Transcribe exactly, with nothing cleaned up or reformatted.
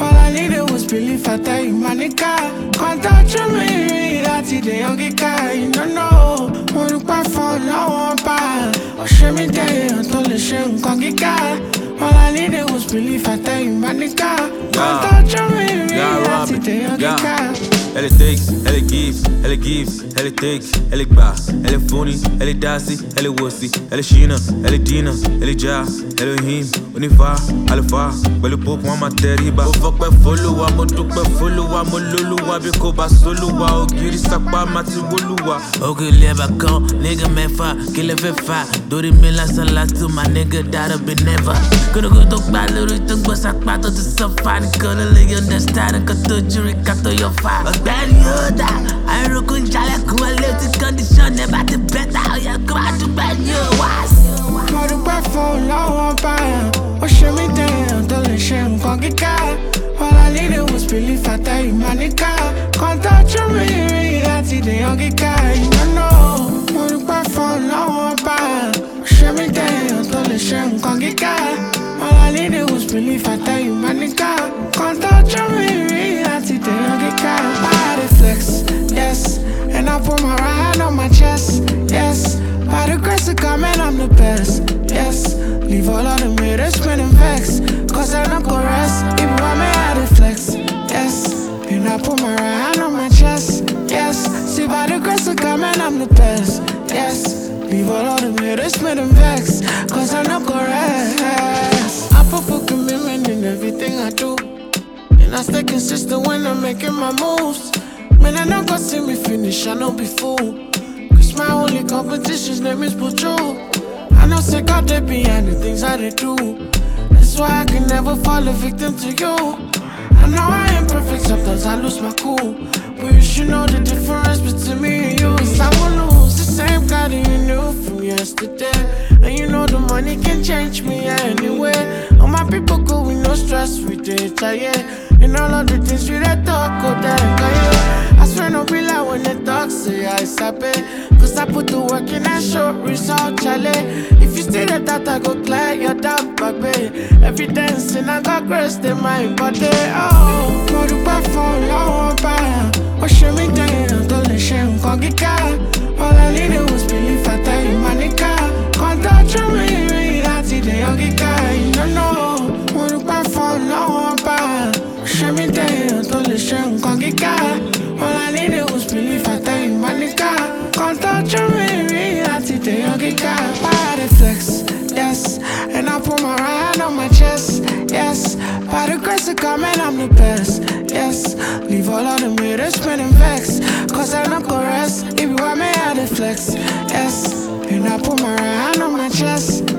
All I needed was belief, I tell you, my nigga. Can't touch me, that's the young guy. You don't know, when you quite fall, I want buy. Or show me day, until the shame can't get guy. All I needed was belief, I tell you, my nigga. Can't touch me, that's the young guy. Elle est takes, elle est gives, elle est gives, elle est takes, elle est gba, elle est funny, elle est dassy, elle est wussy, elle est Sheena, elle est Dina, elle est Ja, Elohim, Unifa, Alpha, pẹ̀lú pop wọn máa tẹríba. Mo fọpẹ́ f'Olúwa, mo dúpẹ́ f'Olúwa, mo lólúwa bí kò bá sólúwa, ògiri sápá máa ti wólúwa. Ògiri ẹ̀bà kan, nigga mẹ́fà, kí lẹ fẹ́ fà, dórí mi lásán lásán, my nigga that'll be never. Kórógó tó gbá lórí tó gbọ́ sápá tó ti sọ́fà, nìkan ló lè understand nǹkan tó jírí ká tó yọ fà. Ọ̀gbẹ́ni yóò dá, àìrókùn jalẹ̀kùn wọlé ti condition ẹ̀ bá ti bẹ́tà, ó yẹ kó bá dúpẹ́ ní o wá sí. Mo dúpẹ́ fún lọ́wọ́ báyà, ó ṣe mí dẹ̀yàn tó lè ṣe nǹkan kíkà. All I needed was belief, I tell you, my nigga. Can't touch me, rí láti dẹ̀yàn kíkà. You don't know, mo dúpẹ́ fún lọ́wọ́ báyà, ó ṣe mí dẹ̀yàn tó lè ṣe nǹkan kíkà. All I needed was belief, I tell you, my nigga. Can't touch me, rí láti dẹ̀yàn kíkà. Body flex, yes, and I put my right hand on my chest, yes. By the grace of God, man, I'm the best, yes. Leave all of them haters spinning vex, cause I don't go rest, even when me had it flex, yes. And I put my right hand on my chest, yes. See, by the grace of God, man, I'm the best, yes. Leave all of them haters spinning vex, cause I don't go rest. I put full commitment in everything I do, and I stay consistent when I'm making my moves. Man, I don't go see me finish, I don't be fooled. My only competition's name is Pucho. I know say God they behind the things that they do. That's why I can never fall a victim to you. I know I ain't perfect, sometimes I lose my cool, but you should know the difference between me and you. Cause I won't lose the same guy that you knew from yesterday. And you know the money can change me anyway. All my people go with no stress, we did yeah. And all of the things we let talk, go down, yeah. I swear no be lie when they talk, say I sabi. Cause I put the work in that short result, Charlie. If you stay that, that I go clear your doubt, baby. Every dancing I got grace in my body. Oh, mo dúpẹ́ fún lọ́wọ́ báyà, ó ṣe mí dẹ̀yàn tó lè ṣe nǹkan kíkà. All I needed was belief, I tell you, my nigga. Can't touch me, rí láti dẹ̀yàn kíkà. You don't know, mo dúpẹ́ fún lọ́wọ́ báyà, ó ṣe mí dẹ̀yàn tó lè ṣe nǹkan kíkà. All I needed was belief, I tell you, my nigga. Can't touch me, rí láti dẹ̀yàn kíkà. Body flex, yes, and I put my right hand on my chest, yes. By the grace of God, man, I'm the best, yes. Leave all of them haters spinning vex, cause I don't go rest, even when me had it flex, yes. And I put my right hand on my chest,